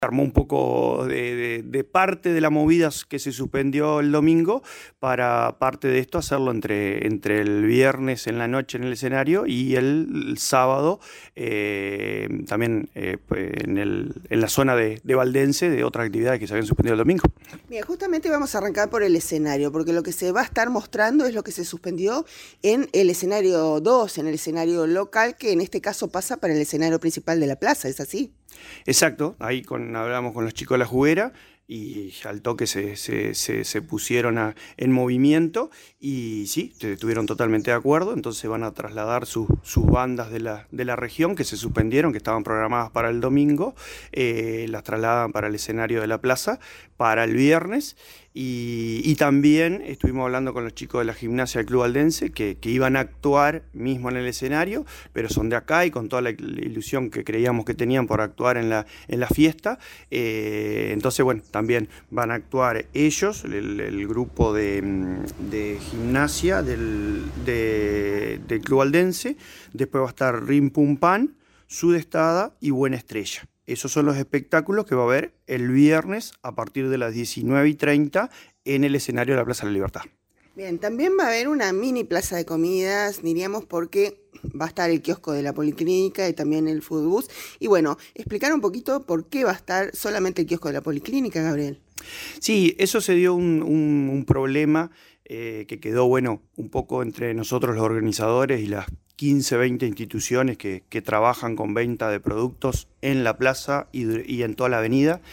armó un poco de parte de la movida que se suspendió el domingo para parte de esto hacerlo entre el viernes en la noche en el escenario y el sábado también pues, en la zona de Valdense de otras actividades que se habían suspendido el domingo. Bien, justamente vamos a arrancar por el escenario, porque lo que se va a estar mostrando es lo que se suspendió en el escenario 2, en el escenario local, que en este caso pasa para el escenario principal de la plaza, ¿es así? Exacto, ahí hablamos con los chicos de la juguera y al toque se pusieron en movimiento y sí, estuvieron totalmente de acuerdo, entonces van a trasladar sus bandas de la región que se suspendieron, que estaban programadas para el domingo, las trasladan para el escenario de la plaza para el viernes y también estuvimos hablando con los chicos de la gimnasia del Club Valdense que iban a actuar mismo en el escenario, pero son de acá y con toda la ilusión que creíamos que tenían por actuar en la fiesta, entonces bueno, también van a actuar ellos, el grupo de gimnasia del Club Valdense, después va a estar Rim Pum Pan, Sudestada y Buena Estrella. Esos son los espectáculos que va a haber el viernes a partir de las 19:30 en el escenario de la Plaza de la Libertad. Bien, también va a haber una mini plaza de comidas, diríamos, porque va a estar el kiosco de la Policlínica y también el Food Bus. Y bueno, explicar un poquito por qué va a estar solamente el kiosco de la Policlínica, Gabriel. Sí, eso se dio un problema que quedó, bueno, un poco entre nosotros los organizadores y las 15, 20 instituciones que trabajan con venta de productos en la plaza y en toda la avenida.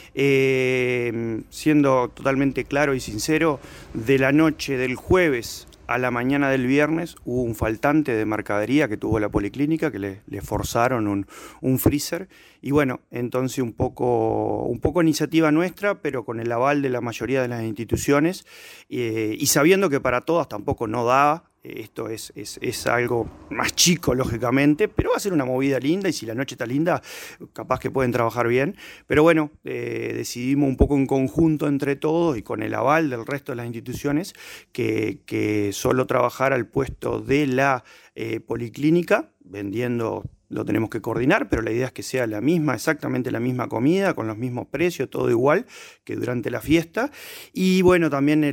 Siendo totalmente claro y sincero, de la noche del jueves a la mañana del viernes hubo un faltante de mercadería que tuvo la Policlínica, que le forzaron un freezer. Y bueno, entonces un poco iniciativa nuestra, pero con el aval de la mayoría de las instituciones y sabiendo que para todas tampoco no daba. Esto es algo más chico, lógicamente, pero va a ser una movida linda y si la noche está linda, capaz que pueden trabajar bien. Pero bueno, decidimos un poco en conjunto entre todos y con el aval del resto de las instituciones que solo trabajar al puesto de la Policlínica, vendiendo. Lo tenemos que coordinar, pero la idea es que sea exactamente la misma comida, con los mismos precios, todo igual que durante la fiesta. Y bueno, también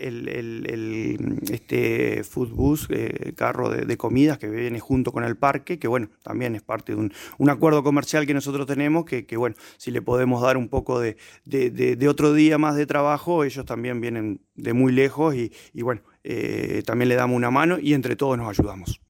este food bus, carro de comidas que viene junto con el parque, que bueno, también es parte de un acuerdo comercial que nosotros tenemos, que bueno, si le podemos dar un poco de otro día más de trabajo, ellos también vienen de muy lejos y bueno, también le damos una mano y entre todos nos ayudamos.